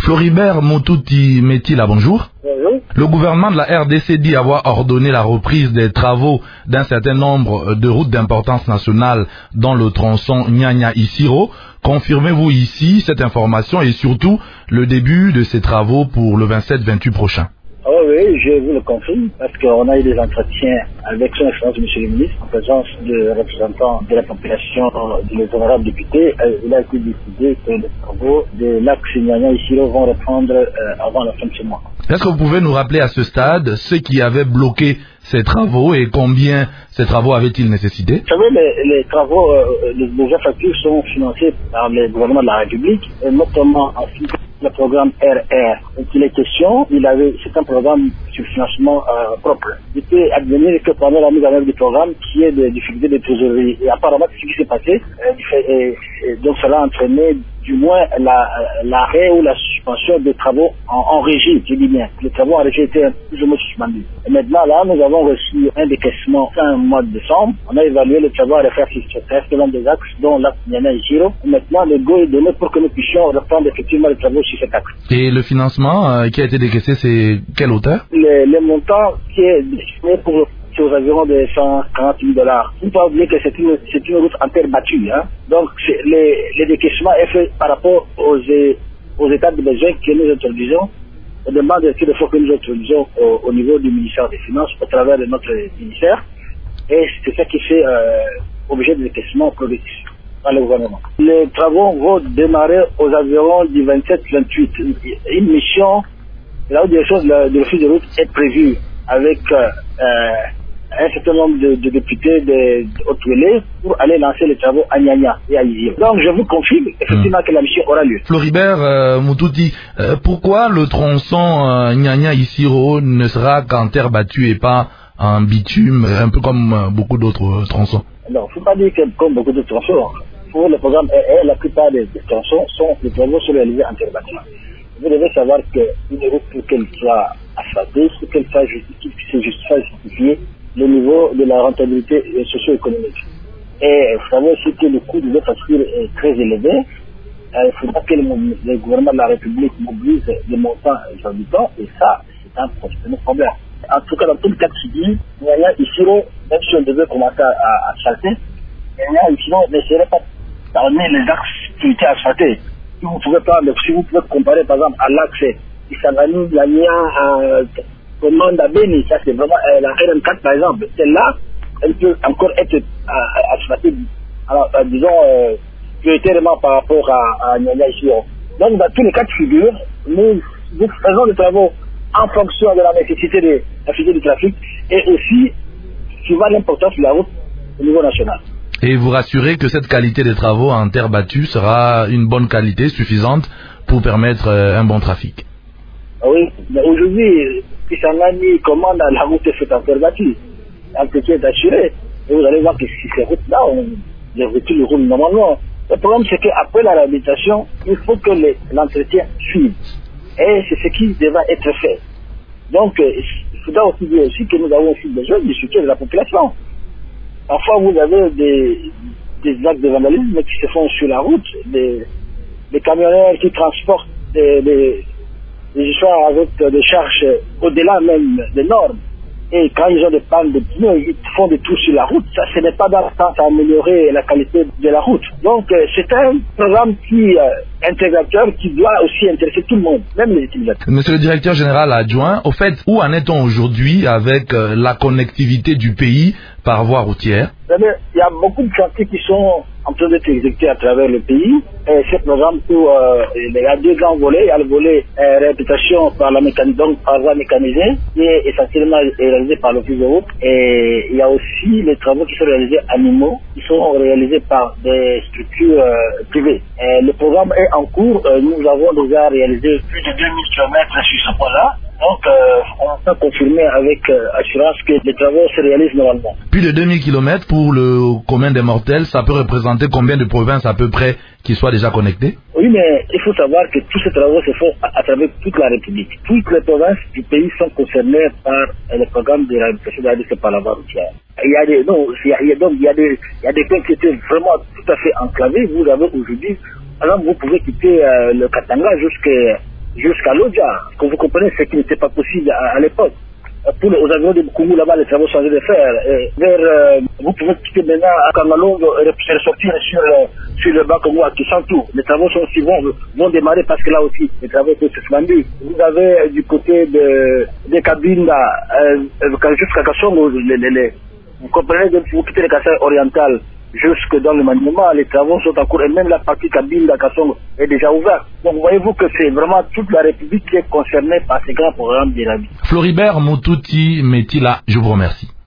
Floribert Moutouti Metila, bonjour. Bonjour. Le gouvernement de la RDC dit avoir ordonné la reprise des travaux d'un certain nombre de routes d'importance nationale dans le tronçon Nyanya-Isiro. Confirmez-vous ici cette information et surtout le début de ces travaux pour le 27-28 prochain? Oh oui, je vous le confirme, parce qu'on a eu des entretiens avec son excellence monsieur le ministre, en présence de représentants de la population, des honorables députés. Il a été décidé que les travaux de l'axe Nyanya-Isiro vont reprendre avant la fin de ce mois. Est-ce que vous pouvez nous rappeler à ce stade ce qui avait bloqué ces travaux et combien ces travaux avaient-ils nécessité? Vous savez, les travaux, les infrastructures sont financés par le gouvernement de la République, et notamment en ce qui concerne le programme RR. Donc il est question, c'est un programme sur financement propre. Il peut advenir que pendant la mise en œuvre du programme, qu'il y ait des difficultés de trésorerie. Et apparemment, ce qui s'est passé, donc cela a entraîné du moins l'arrêt ou la suspension des travaux en régie, je dis bien. Les travaux en régie étaient plus ou moins suspendus. Et maintenant, là, nous avons reçu un décaissement fin mois de décembre. On a évalué les travaux à refaire sur ce long des axes, dont l'axe Nyanya-Isiro. Maintenant, le go est donné pour que nous puissions reprendre effectivement les travaux sur cet axe. Et le financement qui a été décaissé, c'est quelle hauteur? Le montant qui est destiné c'est aux environs de 140 000 $. Il ne faut pas oublier que c'est une route en terre battue. Hein. Donc, le décaissement est fait par rapport aux états de besoin que nous introduisons, aux demandes de fonds que nous introduisons au niveau du ministère des Finances, au travers de notre ministère. Et c'est ça qui fait objet de décaissement progressif par le gouvernement. Les travaux vont démarrer aux environs du 27-28. Une mission, là où des choses, de l'office de route est prévue avec un certain nombre de députés de Haute-Ouélé pour aller lancer les travaux à Nyanya et à Isiro. Donc je vous confirme effectivement que la mission aura lieu. Floribert Moutouti, pourquoi le tronçon Nyanya-Isiro ne sera qu'en terre battue et pas en bitume, un peu comme beaucoup d'autres tronçons? Non, il ne faut pas dire que comme beaucoup d'autres tronçons. Pour le programme RR, la plupart des tronçons les travaux sont réalisés en terre battue. Vous devez savoir qu'une route, pour qu'elle soit asphaltée, il faut qu'elle soit justifiée le niveau de la rentabilité socio-économique. Et vous savez aussi que le coût de l'infrastructure est très élevé. Il faudra que le gouvernement de la République mobilise les montants exorbitants, et ça, c'est un problème. En tout cas, dans tout le cas de figure, Nyanya-Isiro, même si on devait commencer à asphalter, Nyanya-Isiro ne serait pas parmi les axes qui étaient asphaltés. Si vous pouvez comparer par exemple à l'axe Isangani, Nyanya, commande à Beni, ça c'est vraiment la RM4 par exemple. Celle-là, elle peut encore être asphaltée, disons, prioritairement par rapport à Nyanya-Isiro. Donc dans tous les cas de figure, nous faisons des travaux en fonction de la nécessité de la figure du trafic et aussi suivant l'importance de la route au niveau national. Et vous rassurez que cette qualité des travaux en terre battue sera une bonne qualité, suffisante pour permettre un bon trafic? Oui, mais aujourd'hui, Kisangani commande la route est faite en terre battue. L'entretien est assuré. Et vous allez voir que si ces routes-là, les véhicules roulent normalement. Le problème, c'est qu'après la réhabilitation, il faut que l'entretien suive. Et c'est ce qui devra être fait. Donc, il faudra aussi dire aussi que nous avons aussi besoin du soutien de la population. Parfois, vous avez des actes de vandalisme qui se font sur la route, des camionneurs qui transportent des histoires avec des charges au-delà même des normes. Et quand ils ont des pannes de pneus, ils font des trous sur la route. Ça, ce n'est pas dans le sens à améliorer la qualité de la route. Donc, c'est un programme intégrateur qui doit aussi intéresser tout le monde, même les utilisateurs. Monsieur le directeur général adjoint, au fait, où en est-on aujourd'hui avec la connectivité du pays par voie routière? Il y a beaucoup de chantiers qui sont en train d'être exécutés à travers le pays. Et ce programme, il y a deux grands volets. Il y a le volet réhabilitation par la voie mécanisée, qui est essentiellement réalisé par l'office de route. Et il y a aussi les travaux qui sont réalisés animaux, qui sont réalisés par des structures privées. Et le programme est en cours. Nous avons déjà réalisé plus de 2000 km sur ce point-là. Donc, on peut confirmer avec assurance que les travaux se réalisent normalement. Plus de 2000 km pour le commun des mortels, ça peut représenter combien de provinces à peu près qui soient déjà connectées? Oui, mais il faut savoir que tous ces travaux se font à travers toute la République. Toutes les provinces du pays sont concernées par le programme de réhabilitation de la route par la voie routière. Il y a des points qui étaient vraiment tout à fait enclavés. Vous avez aujourd'hui, par exemple, vous pouvez quitter le Katanga jusqu'à jusqu'à Lodja. Ce que vous comprenez, c'est qu'il n'était pas possible à l'époque. Aux environs de Bukungu, là-bas, les travaux changés de fer. Vous pouvez quitter maintenant à Kangalongo et ressortir sur le bas Congo à Kishantou. Les travaux sont aussi vont démarrer parce que là aussi, les travaux sont suspendus. Vous avez du côté de Kabinda jusqu'à Kassongo, vous comprenez, vous quittez le Kassai oriental jusque dans le Maniema, les travaux sont en cours et même la partie Kabinda Kassongo est déjà ouverte. Donc voyez-vous que c'est vraiment toute la République qui est concernée par ces grands programmes d'Irami. Floribert Moutouti Metila, je vous remercie.